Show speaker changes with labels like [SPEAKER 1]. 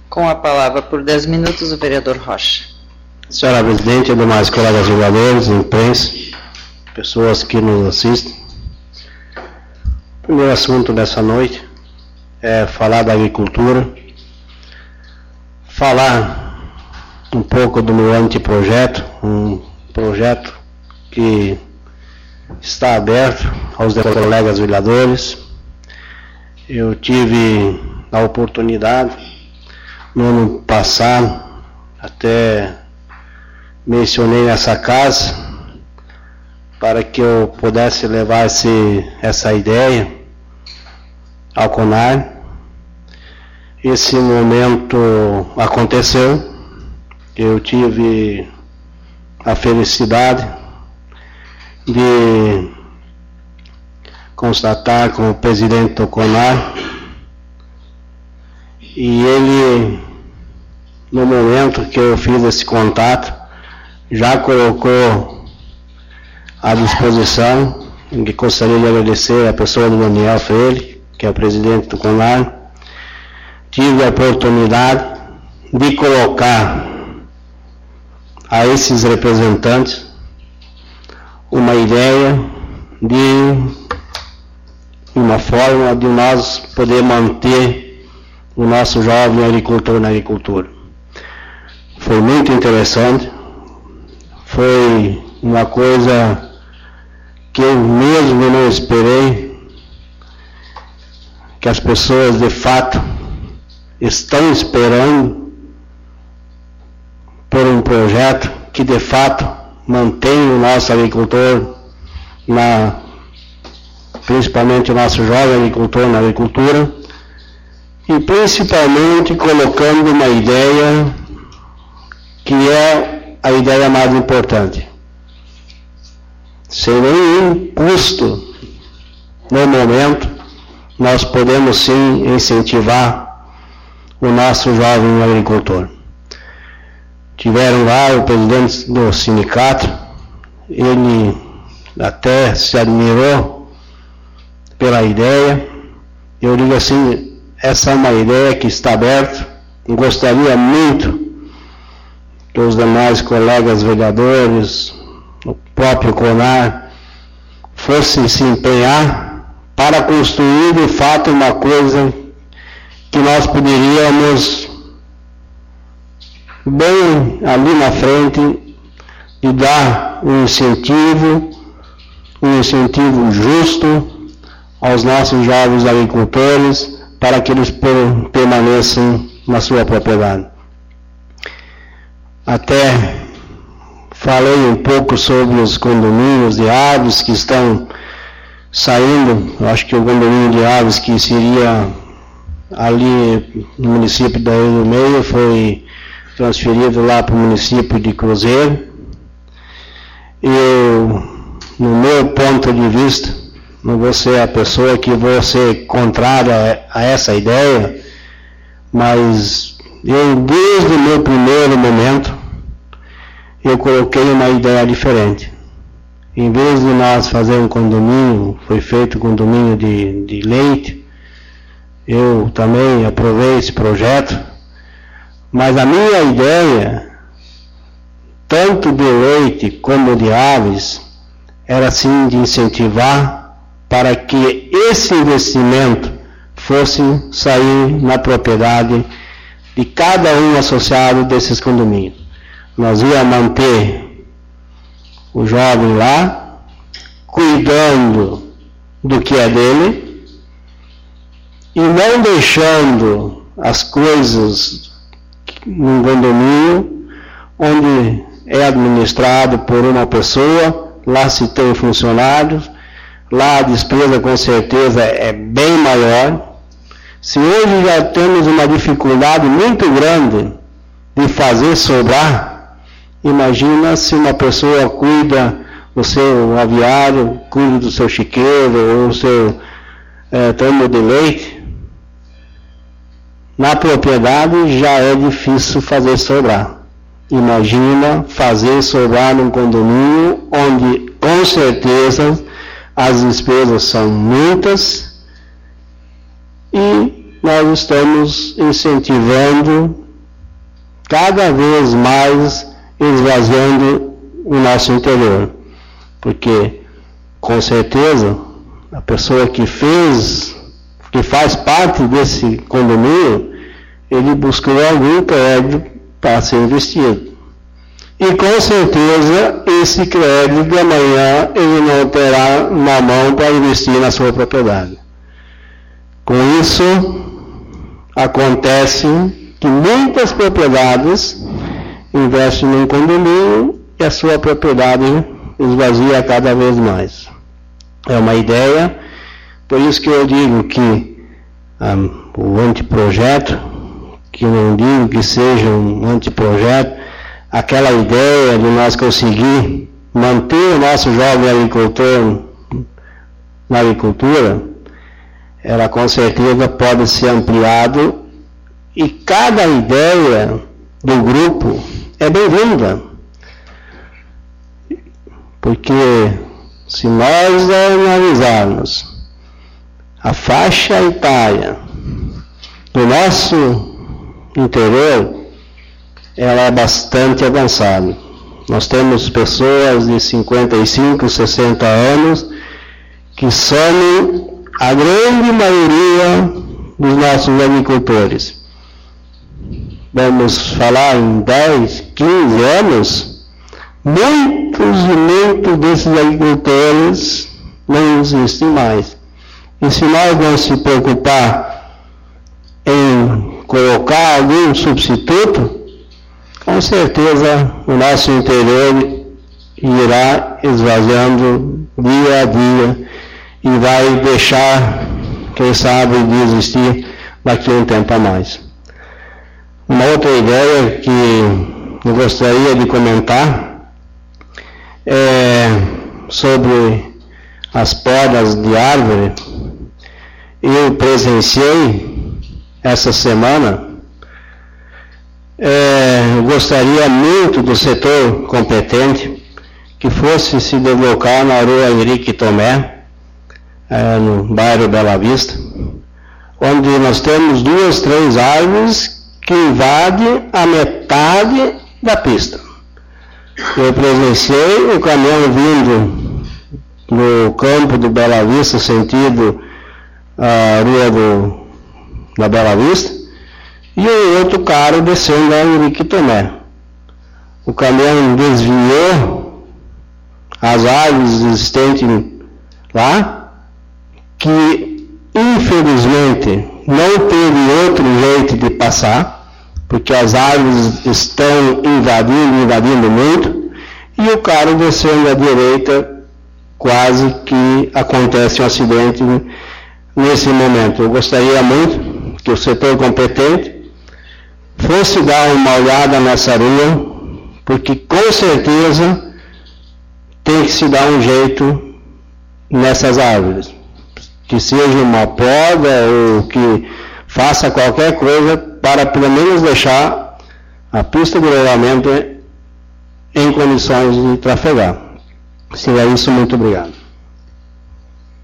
[SPEAKER 1] Com a palavra por 10 minutos, o vereador Rocha.
[SPEAKER 2] Senhora Presidente, demais colegas vereadores, imprensa, pessoas que nos assistem. O primeiro assunto dessa noite é falar da agricultura, falar um pouco do meu anteprojeto, um projeto que está aberto aos colegas vereadores. Eu tive a oportunidade, no ano passado, até mencionei nessa casa, para que eu pudesse levar essa ideia ao CONAR. Esse momento aconteceu, eu tive a felicidade de constatar com o presidente do CONAR, e ele, no momento que eu fiz esse contato, já colocou à disposição, e gostaria de agradecer a pessoa do Daniel Freire, que é o presidente do CONAR. Tive a oportunidade de colocar a esses representantes uma ideia de uma forma de nós poder manter o nosso jovem agricultor na agricultura. Foi muito interessante, foi uma coisa que eu mesmo não esperei, que as pessoas de fato estão esperando por um projeto que de fato mantém o nosso agricultor, principalmente o nosso jovem agricultor na agricultura, e principalmente colocando uma ideia que é a ideia mais importante. Sem nenhum custo, no momento, nós podemos sim incentivar o nosso jovem agricultor. Tiveram lá o presidente do sindicato, ele até se admirou pela ideia. Eu digo assim, essa é uma ideia que está aberta. Eu gostaria muito que os demais colegas vereadores, o próprio CONAR, fossem se empenhar para construir de fato uma coisa que nós poderíamos, bem ali na frente, de dar um incentivo justo aos nossos jovens agricultores, para que eles permaneçam na sua propriedade. Até falei um pouco sobre os condomínios de aves que estão saindo. Eu acho que o condomínio de aves que seria ali no município da Rio do Meio foi transferido lá para o município de Cruzeiro. Eu, no meu ponto de vista, não vou ser a pessoa que vou ser contrária a essa ideia, mas eu, desde o meu primeiro momento, eu coloquei uma ideia diferente. Em vez de nós fazer um condomínio, foi feito um condomínio de leite, eu também aprovei esse projeto, mas a minha ideia, tanto de leite como de aves, era assim de incentivar para que esse investimento fosse sair na propriedade de cada um associado desses condomínios. Nós íamos manter o jovem lá, cuidando do que é dele, e não deixando as coisas num condomínio onde é administrado por uma pessoa, lá se tem funcionários, lá a despesa com certeza é bem maior. Se hoje já temos uma dificuldade muito grande de fazer sobrar, imagina se uma pessoa cuida do seu aviário, cuida do seu chiqueiro ou do seu termo de leite. Na propriedade já é difícil fazer sobrar. Imagina fazer sobrar num condomínio onde com certeza as despesas são muitas e nós estamos incentivando cada vez mais, esvaziando o nosso interior. Porque, com certeza, a pessoa que faz parte desse condomínio, ele buscou algum crédito para ser investido. E com certeza esse crédito de amanhã ele não terá na mão para investir na sua propriedade. Com isso, acontece que muitas propriedades investem num condomínio e a sua propriedade esvazia cada vez mais. É uma ideia, por isso que eu digo que o anteprojeto, que não digo que seja um anteprojeto, aquela ideia de nós conseguir manter o nosso jovem agricultor na agricultura, ela com certeza pode ser ampliado e cada ideia do grupo é bem-vinda. Porque se nós analisarmos a faixa etária do nosso interior, ela é bastante avançada. Nós temos pessoas de 55, 60 anos que são a grande maioria dos nossos agricultores. Vamos falar em 10, 15 anos, muitos desses agricultores não existem mais. E se nós não se preocupar em colocar algum substituto, com certeza o nosso interior irá esvaziando dia a dia e vai deixar, quem sabe, de existir daqui a um tempo a mais. Uma outra ideia que eu gostaria de comentar é sobre as podas de árvore. Eu presenciei essa semana. Eu gostaria muito do setor competente que fosse se deslocar na rua Henrique Tomé, no bairro Bela Vista, onde nós temos 2, 3 árvores que invadem a metade da pista. Eu presenciei o caminhão vindo no campo do Bela Vista, sentido a rua da Bela Vista, e o outro carro descendo a Henrique Tomé. O caminhão desviou as árvores existentes lá, que infelizmente não teve outro jeito de passar, porque as árvores estão invadindo muito, e o carro descendo à direita, quase que acontece um acidente nesse momento. Eu gostaria muito que o setor competente fosse dar uma olhada nessa rua, porque com certeza tem que se dar um jeito nessas árvores, que seja uma poda ou que faça qualquer coisa para pelo menos deixar a pista de rolamento em condições de trafegar. Se é isso, muito obrigado.